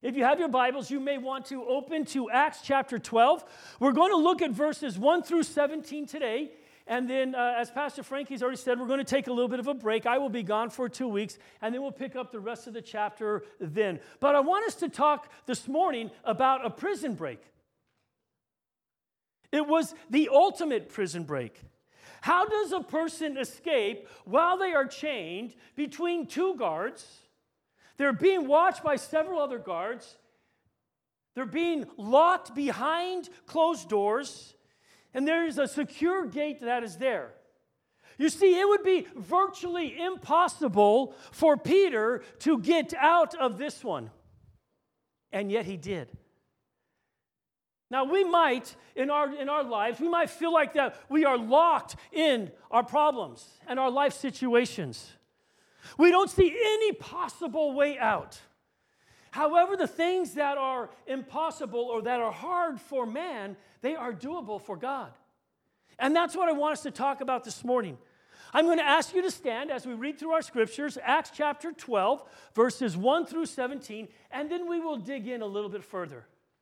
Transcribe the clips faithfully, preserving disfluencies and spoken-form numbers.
If you have your Bibles, you may want to open to Acts chapter twelve. We're going to look at verses one through seventeen today. And then, uh, as Pastor Frankie's already said, we're going to take a little bit of a break. I will be gone for two weeks, and then we'll pick up the rest of the chapter then. But I want us to talk this morning about a prison break. It was the ultimate prison break. How does a person escape while they are chained between two guards? They're being watched by several other guards. They're being locked behind closed doors. And there is a secure gate that is there. You see, it would be virtually impossible for Peter to get out of this one. And yet he did. Now, we might, in our, in our lives, we might feel like that we are locked in our problems and our life situations. We don't see any possible way out. However, the things that are impossible or that are hard for man, they are doable for God. And that's what I want us to talk about this morning. I'm going to ask you to stand as we read through our scriptures, Acts chapter twelve, verses one through seventeen, and then we will dig in a little bit further.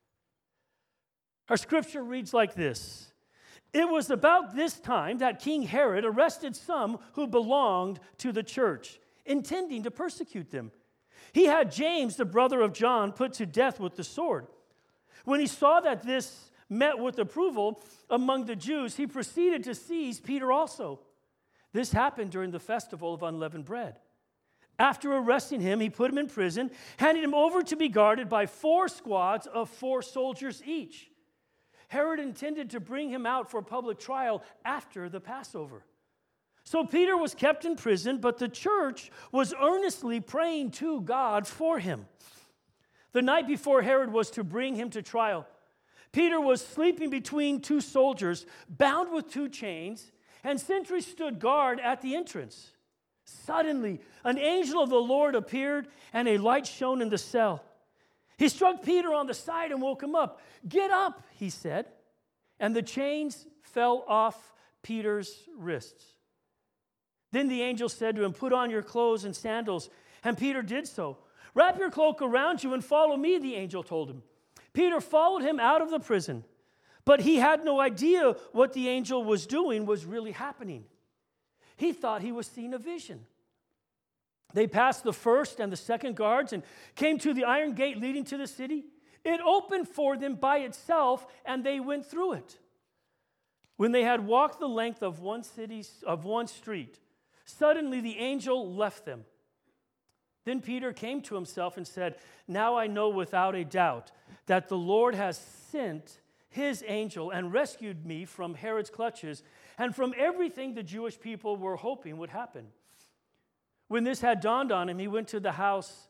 Our scripture reads like this. It was about this time that King Herod arrested some who belonged to the church, intending to persecute them. He had James, the brother of John, put to death with the sword. When he saw that this met with approval among the Jews, he proceeded to seize Peter also. This happened during the festival of unleavened bread. After arresting him, he put him in prison, handed him over to be guarded by four squads of four soldiers each. Herod intended to bring him out for public trial after the Passover. So Peter was kept in prison, but the church was earnestly praying to God for him. The night before Herod was to bring him to trial, Peter was sleeping between two soldiers, bound with two chains, and sentries stood guard at the entrance. Suddenly, an angel of the Lord appeared, and a light shone in the cell. He struck Peter on the side and woke him up. "Get up," he said, and the chains fell off Peter's wrists. Then the angel said to him, "Put on your clothes and sandals." And Peter did so. "Wrap your cloak around you and follow me," the angel told him. Peter followed him out of the prison, but he had no idea what the angel was doing was really happening. He thought he was seeing a vision. They passed the first and the second guards and came to the iron gate leading to the city. It opened for them by itself, and they went through it. When they had walked the length of one city, of one street, suddenly the angel left them. Then Peter came to himself and said, "Now I know without a doubt that the Lord has sent his angel and rescued me from Herod's clutches and from everything the Jewish people were hoping would happen." When this had dawned on him, he went to the house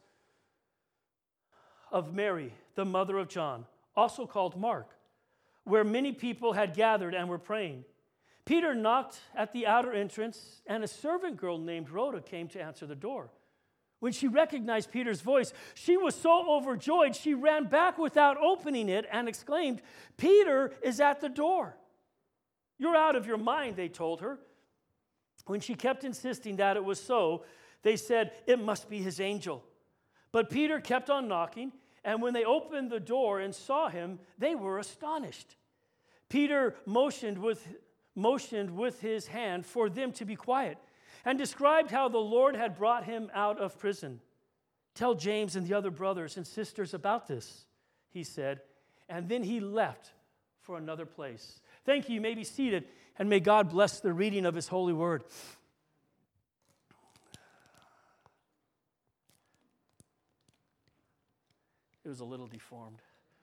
of Mary, the mother of John, also called Mark, where many people had gathered and were praying. Peter knocked at the outer entrance, and a servant girl named Rhoda came to answer the door. When she recognized Peter's voice, she was so overjoyed, she ran back without opening it and exclaimed, "Peter is at the door." "You're out of your mind," they told her. When she kept insisting that it was so, they said, "It must be his angel." But Peter kept on knocking, and when they opened the door and saw him, they were astonished. Peter motioned with motioned with his hand for them to be quiet, and described how the Lord had brought him out of prison. "Tell James and the other brothers and sisters about this," he said, and then he left for another place. Thank you. You may be seated, and may God bless the reading of his holy word. It was a little deformed.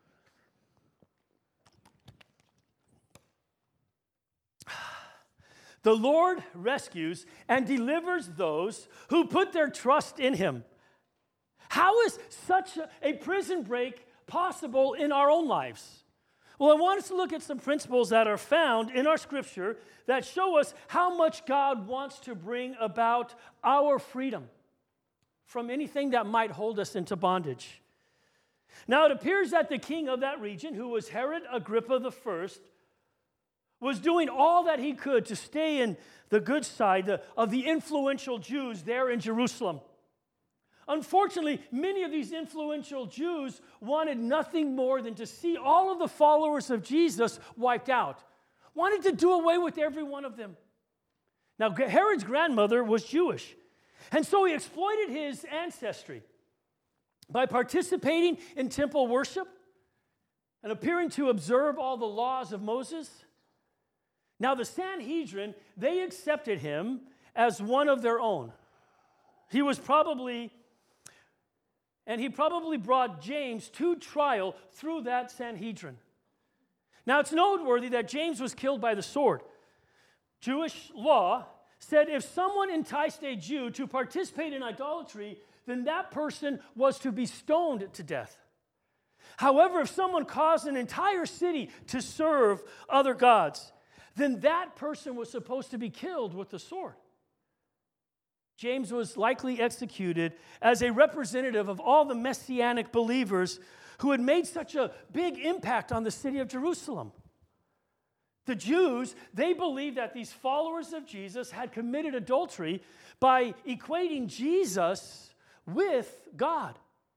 The Lord rescues and delivers those who put their trust in him. How is such a prison break possible in our own lives? Well, I want us to look at some principles that are found in our scripture that show us how much God wants to bring about our freedom from anything that might hold us into bondage. Now, it appears that the king of that region, who was Herod Agrippa the First, was doing all that he could to stay in the good side of the influential Jews there in Jerusalem. Unfortunately, many of these influential Jews wanted nothing more than to see all of the followers of Jesus wiped out, wanted to do away with every one of them. Now, Herod's grandmother was Jewish, and so he exploited his ancestry by participating in temple worship and appearing to observe all the laws of Moses. Now, the Sanhedrin, they accepted him as one of their own. He was probably, and he probably brought James to trial through that Sanhedrin. Now, it's noteworthy that James was killed by the sword. Jewish law said if someone enticed a Jew to participate in idolatry, then that person was to be stoned to death. However, if someone caused an entire city to serve other gods, then that person was supposed to be killed with the sword. James was likely executed as a representative of all the messianic believers who had made such a big impact on the city of Jerusalem. The Jews, they believed that these followers of Jesus had committed adultery by equating Jesus with God.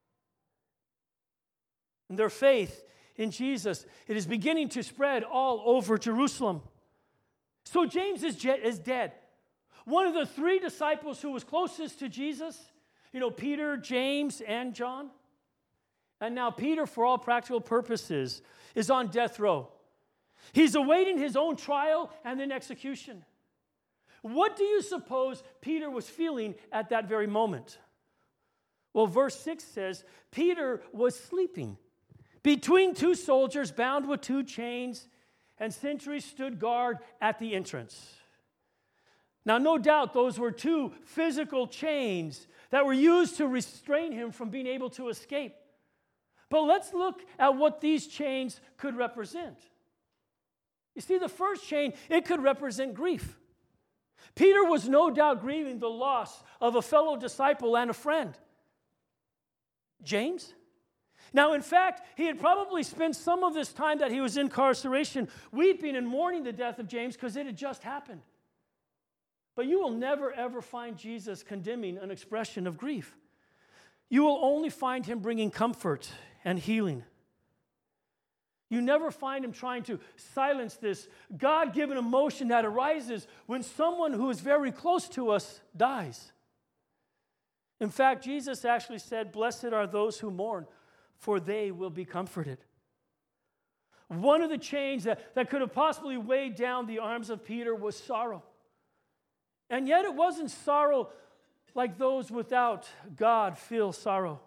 And their faith in Jesus, it is beginning to spread all over Jerusalem. So James is, je- is dead. One of the three disciples who was closest to Jesus, you know, Peter, James, and John. And now Peter, for all practical purposes, is on death row. He's awaiting his own trial and then execution. What do you suppose Peter was feeling at that very moment? Well, verse six says, Peter was sleeping between two soldiers bound with two chains, and sentries stood guard at the entrance. Now, no doubt those were two physical chains that were used to restrain him from being able to escape. But let's look at what these chains could represent. You see, the first chain, it could represent grief. Peter was no doubt grieving the loss of a fellow disciple and a friend. James? Now, in fact, he had probably spent some of this time that he was in incarceration weeping and mourning the death of James because it had just happened. But you will never, ever find Jesus condemning an expression of grief. You will only find him bringing comfort and healing. You never find him trying to silence this God-given emotion that arises when someone who is very close to us dies. In fact, Jesus actually said, "Blessed are those who mourn, for they will be comforted." One of the chains that, that could have possibly weighed down the arms of Peter was sorrow. And yet it wasn't sorrow like those without God feel sorrow.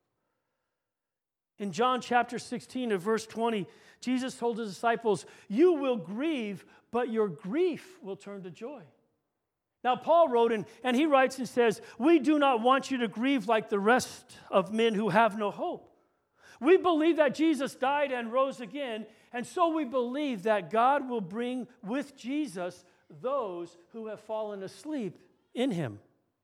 In John chapter sixteen and verse twenty, Jesus told his disciples, "You will grieve, but your grief will turn to joy." Now, Paul wrote, and, and he writes and says, "We do not want you to grieve like the rest of men who have no hope. We believe that Jesus died and rose again, and so we believe that God will bring with Jesus those who have fallen asleep in him."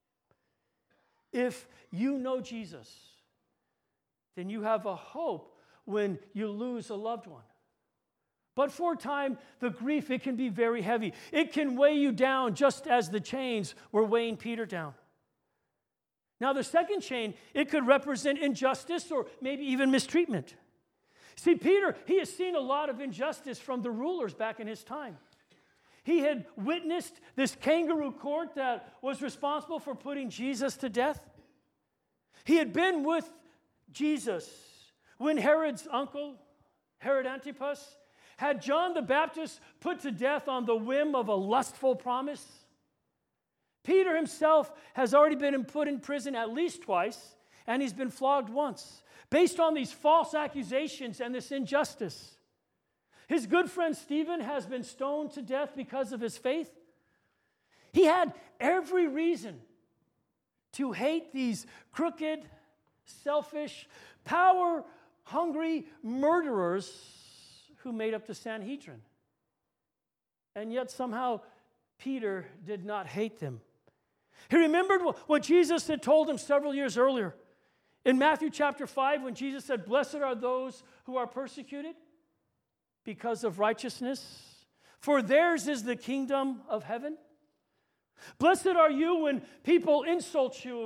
If you know Jesus, then you have a hope when you lose a loved one. But for a time, the grief, it can be very heavy. It can weigh you down just as the chains were weighing Peter down. Now, the second chain, it could represent injustice or maybe even mistreatment. See, Peter, he has seen a lot of injustice from the rulers back in his time. He had witnessed this kangaroo court that was responsible for putting Jesus to death. He had been with Jesus when Herod's uncle, Herod Antipas, had John the Baptist put to death on the whim of a lustful promise. Peter himself has already been put in prison at least twice, and he's been flogged once, based on these false accusations and this injustice. His good friend Stephen has been stoned to death because of his faith. He had every reason to hate these crooked, selfish, power-hungry murderers who made up the Sanhedrin. And yet somehow Peter did not hate them. He remembered what Jesus had told him several years earlier. In Matthew chapter five, when Jesus said, "Blessed are those who are persecuted because of righteousness, for theirs is the kingdom of heaven. Blessed are you when people insult you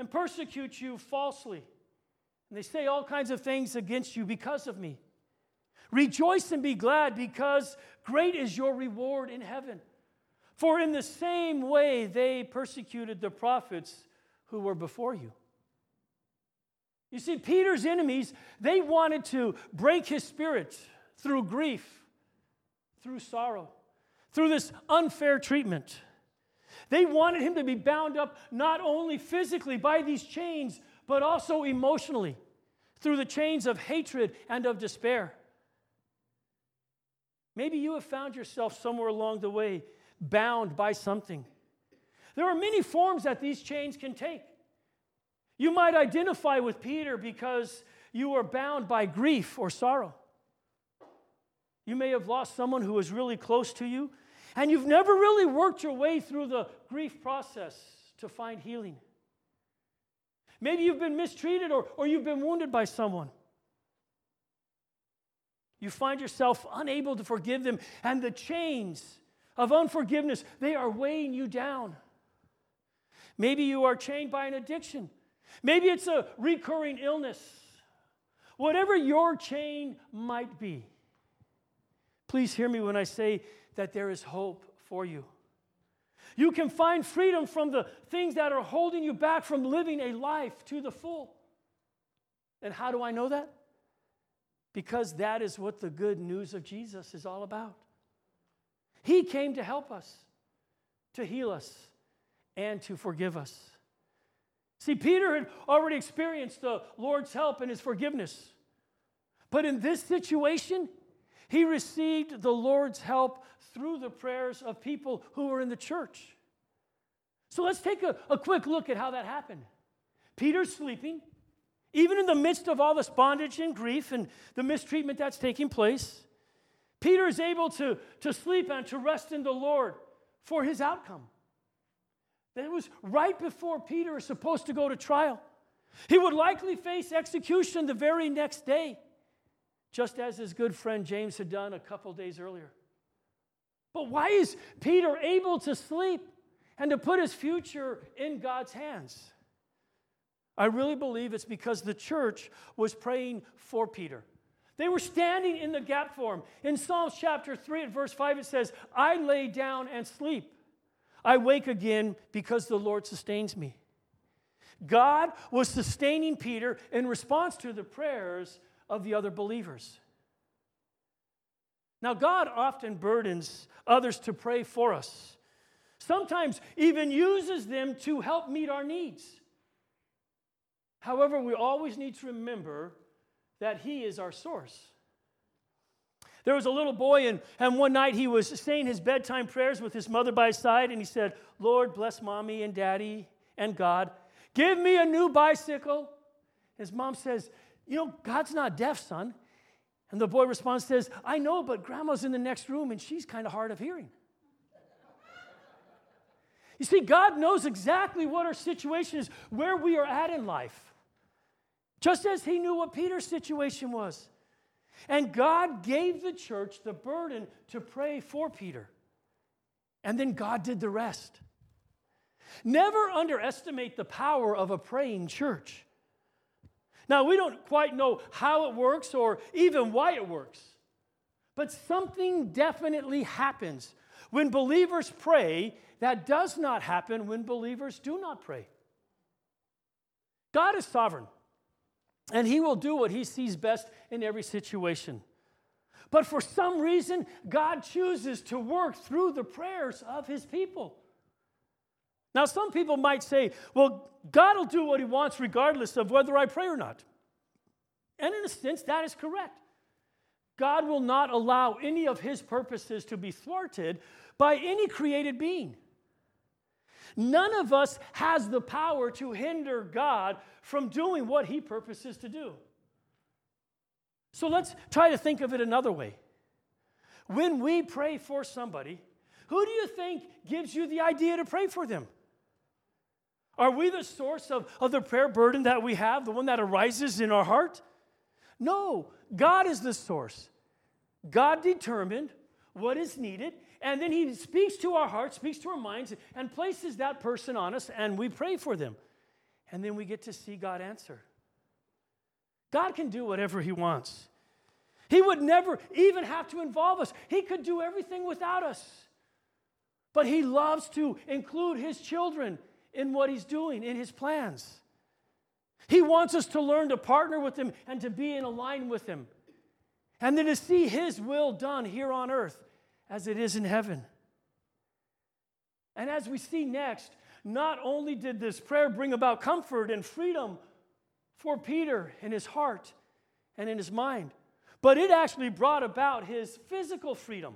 and persecute you falsely. And they say all kinds of things against you because of me. Rejoice and be glad, because great is your reward in heaven. For in the same way they persecuted the prophets who were before you. You see, Peter's enemies, they wanted to break his spirit through grief, through sorrow, through this unfair treatment. They wanted him to be bound up not only physically by these chains, but also emotionally through the chains of hatred and of despair. Maybe you have found yourself somewhere along the way bound by something. There are many forms that these chains can take. You might identify with Peter because you are bound by grief or sorrow. You may have lost someone who was really close to you, and you've never really worked your way through the grief process to find healing. Maybe you've been mistreated or, or you've been wounded by someone. You find yourself unable to forgive them, and the chains of unforgiveness, they are weighing you down. Maybe you are chained by an addiction. Maybe it's a recurring illness. Whatever your chain might be, please hear me when I say that there is hope for you. You can find freedom from the things that are holding you back from living a life to the full. And how do I know that? Because that is what the good news of Jesus is all about. He came to help us, to heal us, and to forgive us. See, Peter had already experienced the Lord's help and his forgiveness. But in this situation, he received the Lord's help through the prayers of people who were in the church. So let's take a, a quick look at how that happened. Peter's sleeping. Even in the midst of all this bondage and grief and the mistreatment that's taking place, Peter is able to, to sleep and to rest in the Lord for his outcome. That was right before Peter is supposed to go to trial. He would likely face execution the very next day, just as his good friend James had done a couple days earlier. But why is Peter able to sleep and to put his future in God's hands? I really believe it's because the church was praying for Peter. They were standing in the gap for him. In Psalms chapter three, at verse five, it says, I lay down and sleep. I wake again because the Lord sustains me. God was sustaining Peter in response to the prayers of the other believers. Now, God often burdens others to pray for us. Sometimes even uses them to help meet our needs. However, we always need to remember that He is our source. There was a little boy, and, and one night he was saying his bedtime prayers with his mother by his side, and he said, Lord, bless Mommy and Daddy and God. Give me a new bicycle. His mom says, you know, God's not deaf, son. And the boy responds, says, I know, but Grandma's in the next room, and she's kind of hard of hearing. You see, God knows exactly what our situation is, where we are at in life. Just as He knew what Peter's situation was. And God gave the church the burden to pray for Peter. And then God did the rest. Never underestimate the power of a praying church. Now, we don't quite know how it works or even why it works. But something definitely happens when believers pray that does not happen when believers do not pray. God is sovereign. And He will do what He sees best in every situation. But for some reason, God chooses to work through the prayers of His people. Now, some people might say, well, God will do what He wants regardless of whether I pray or not. And in a sense, that is correct. God will not allow any of His purposes to be thwarted by any created being. None of us has the power to hinder God from doing what He purposes to do. So let's try to think of it another way. When we pray for somebody, who do you think gives you the idea to pray for them? Are we the source of, of the prayer burden that we have, the one that arises in our heart? No, God is the source. God determined what is needed, and then He speaks to our hearts, speaks to our minds, and places that person on us, and we pray for them. And then we get to see God answer. God can do whatever he wants. He would never even have to involve us. He could do everything without us. But he loves to include his children in what he's doing, in his plans. He wants us to learn to partner with him and to be in alignment with him. And then to see his will done here on earth as it is in heaven. And as we see next, not only did this prayer bring about comfort and freedom for Peter in his heart and in his mind, but it actually brought about his physical freedom.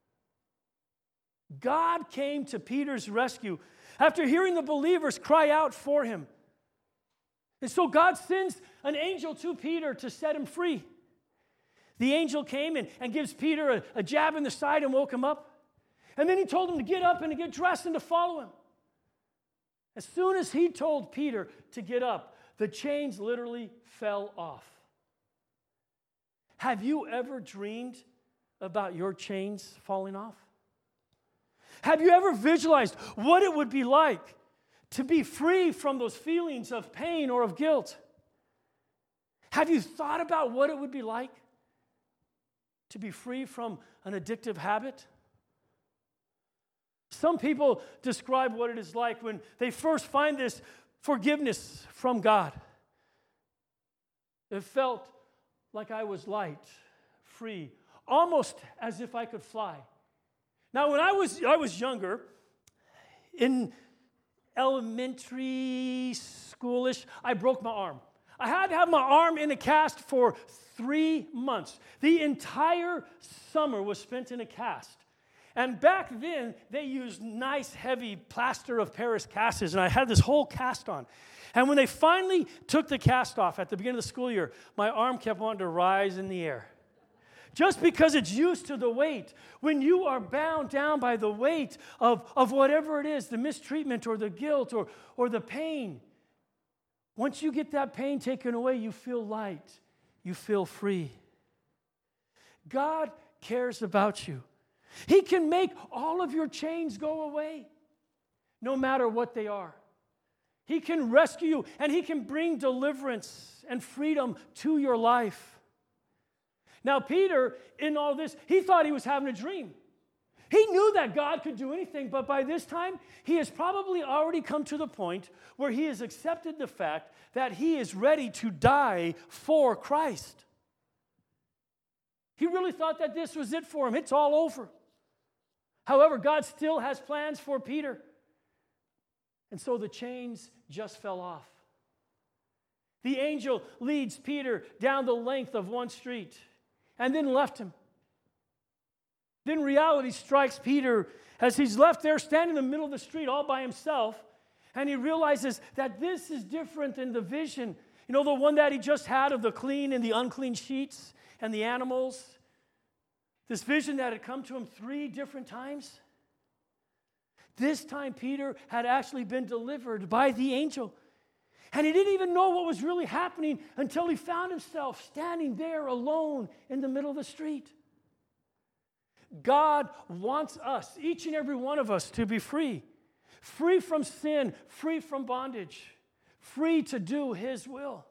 God came to Peter's rescue after hearing the believers cry out for him. And so God sends an angel to Peter to set him free. The angel came and, and gives Peter a, a jab in the side and woke him up. And then he told him to get up and to get dressed and to follow him. As soon as he told Peter to get up, the chains literally fell off. Have you ever dreamed about your chains falling off? Have you ever visualized what it would be like to be free from those feelings of pain or of guilt? Have you thought about what it would be like to be free from an addictive habit? Some people describe what it is like when they first find this forgiveness from God. It felt like I was light, free, almost as if I could fly. Now, when I was I was younger, in elementary schoolish, I broke my arm. I had to have my arm in a cast for three months. The entire summer was spent in a cast. And back then, they used nice, heavy plaster of Paris casts, and I had this whole cast on. And when they finally took the cast off at the beginning of the school year, my arm kept wanting to rise in the air. Just because it's used to the weight. When you are bound down by the weight of, of whatever it is, the mistreatment or the guilt or, or the pain, once you get that pain taken away, you feel light. You feel free. God cares about you. He can make all of your chains go away, no matter what they are. He can rescue you, and he can bring deliverance and freedom to your life. Now, Peter, in all this, he thought he was having a dream. He knew that God could do anything, but by this time, he has probably already come to the point where he has accepted the fact that he is ready to die for Christ. He really thought that this was it for him. It's all over. However, God still has plans for Peter. And so the chains just fell off. The angel leads Peter down the length of one street and then left him. Then reality strikes Peter as he's left there standing in the middle of the street all by himself, and he realizes that this is different than the vision. You know, the one that he just had of the clean and the unclean sheets and the animals. This vision that had come to him three different times. This time Peter had actually been delivered by the angel. And he didn't even know what was really happening until he found himself standing there alone in the middle of the street. God wants us, each and every one of us, to be free. Free from sin, free from bondage, free to do his will.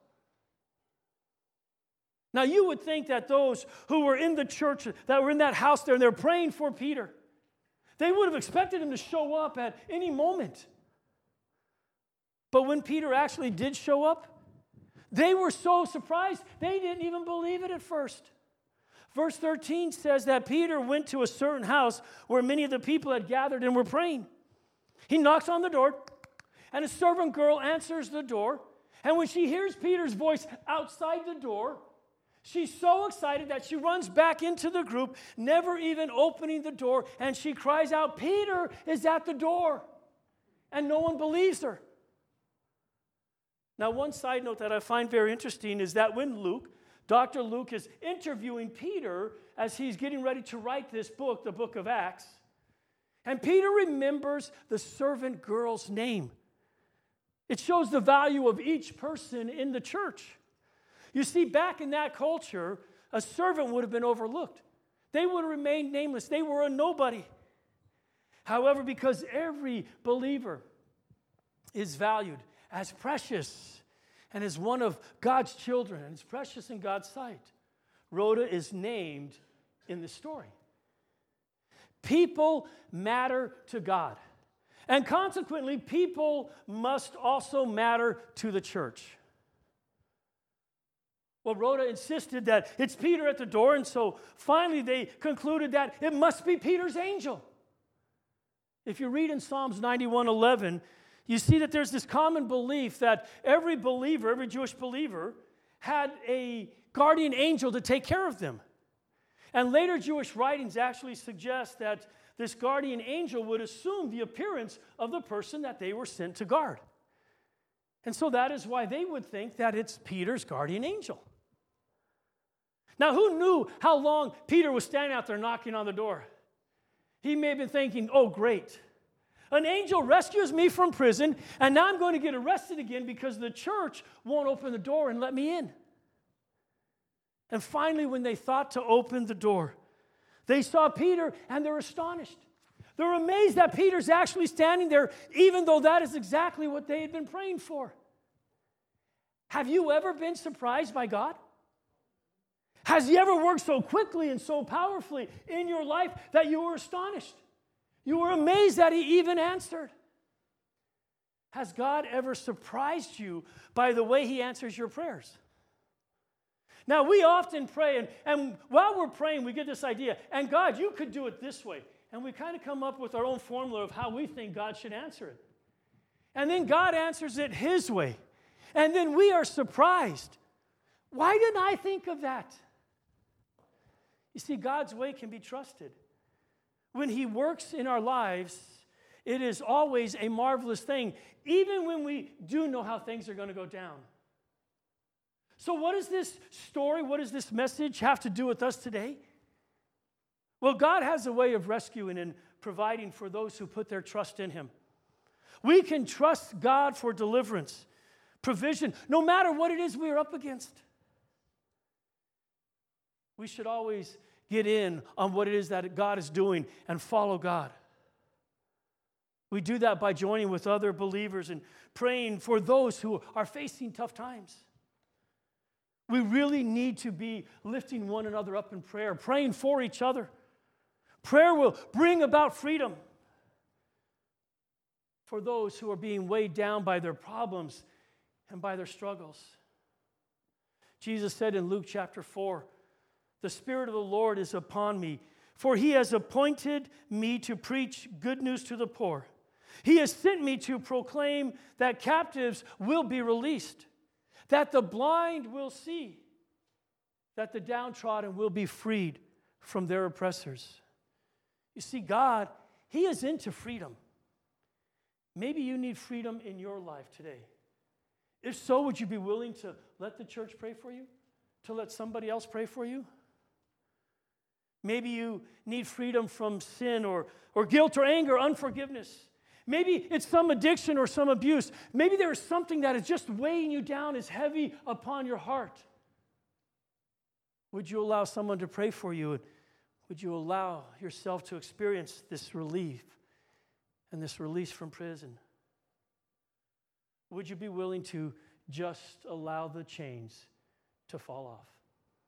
Now, you would think that those who were in the church, that were in that house there, and they're praying for Peter, they would have expected him to show up at any moment. But when Peter actually did show up, they were so surprised, they didn't even believe it at first. Verse thirteen says that Peter went to a certain house where many of the people had gathered and were praying. He knocks on the door, and a servant girl answers the door. And when she hears Peter's voice outside the door, she's so excited that she runs back into the group, never even opening the door, and she cries out, "Peter is at the door." And no one believes her. Now, one side note that I find very interesting is that when Luke, Doctor Luke, is interviewing Peter as he's getting ready to write this book, the book of Acts, and Peter remembers the servant girl's name. It shows the value of each person in the church. You see, back in that culture, a servant would have been overlooked. They would have remained nameless. They were a nobody. However, because every believer is valued as precious and as one of God's children, and is precious in God's sight. Rhoda is named in the story. People matter to God. And consequently, people must also matter to the church. Well, Rhoda insisted that it's Peter at the door, and so finally they concluded that it must be Peter's angel. If you read in Psalms ninety-one eleven, you see that there's this common belief that every believer, every Jewish believer, had a guardian angel to take care of them. And later Jewish writings actually suggest that this guardian angel would assume the appearance of the person that they were sent to guard. And so that is why they would think that it's Peter's guardian angel. Now, who knew how long Peter was standing out there knocking on the door? He may have been thinking, oh, great. An angel rescues me from prison, and now I'm going to get arrested again because the church won't open the door and let me in. And finally, when they thought to open the door, they saw Peter, and they're astonished. They're amazed that Peter's actually standing there, even though that is exactly what they had been praying for. Have you ever been surprised by God? Has He ever worked so quickly and so powerfully in your life that you were astonished? You were amazed that He even answered. Has God ever surprised you by the way He answers your prayers? Now, we often pray, and, and while we're praying, we get this idea, and God, you could do it this way. And we kind of come up with our own formula of how we think God should answer it. And then God answers it His way. And then we are surprised. Why didn't I think of that? You see, God's way can be trusted. When He works in our lives, it is always a marvelous thing, even when we do know how things are going to go down. So what does this story, what does this message have to do with us today? Well, God has a way of rescuing and providing for those who put their trust in Him. We can trust God for deliverance, provision, no matter what it is we are up against. We should always get in on what it is that God is doing and follow God. We do that by joining with other believers and praying for those who are facing tough times. We really need to be lifting one another up in prayer, praying for each other. Prayer will bring about freedom for those who are being weighed down by their problems and by their struggles. Jesus said in Luke chapter four, "The Spirit of the Lord is upon me, for He has appointed me to preach good news to the poor. He has sent me to proclaim that captives will be released, that the blind will see, that the downtrodden will be freed from their oppressors." You see, God, He is into freedom. Maybe you need freedom in your life today. If so, would you be willing to let the church pray for you? To let somebody else pray for you? Maybe you need freedom from sin or, or guilt or anger, unforgiveness. Maybe it's some addiction or some abuse. Maybe there is something that is just weighing you down, is heavy upon your heart. Would you allow someone to pray for you? Would you allow yourself to experience this relief and this release from prison? Would you be willing to just allow the chains to fall off?